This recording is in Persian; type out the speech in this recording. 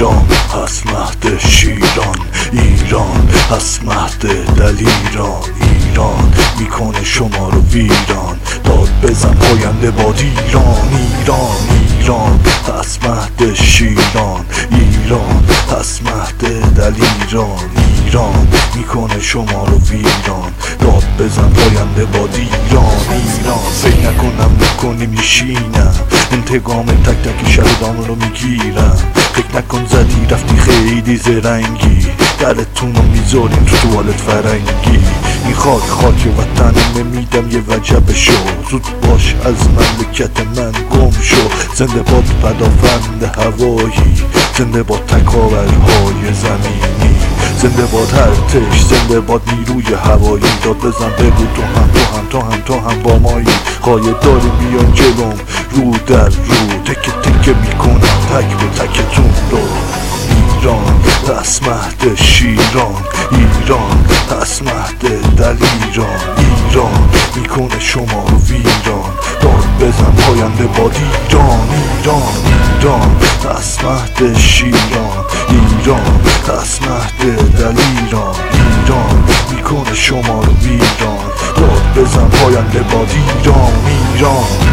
ایران هست مهد شیران، ایران هست مهد دلیران، ایران میکنه شما رو ویران، داد بزن پاینده باد ایران، ایران ایران هست مهد شیران، ایران هست مهد دلیران، ایران میکنه شما رو ویران، داد بزن پاینده باد ایران، ایران فکر نکنم نکنی میشینم، انتقام تک تک شهدان رو میگیرم، فکر نکن زدی رفتی خیلی زرنگی، درتون رو میذاریم تو توالت فرنگی، این خاک وطنمه میدم یه وجب شو، زود باش از مملکت من گم شو، زنده باد پدافند هوایی، زنده باد تکاورهای زمینی، زنده باد ارتش، زنده باد نیروی هوایی، داد بزن بگو تو هم با مایی، قایه داری بیان جلوم رو در رو، تکه تکه میکنم تک به تکتون رو، ایران هست مهد شیران، ایران هست مهد دلیران، ایران میکنه شما رو ویران، داد بزن پاینده باد ایران، ایران ایران هست مهد شیران، ایران هست مهد دلیران، ایران میکنه شما رو ویران، داد بزن پاینده باد ایران، ایران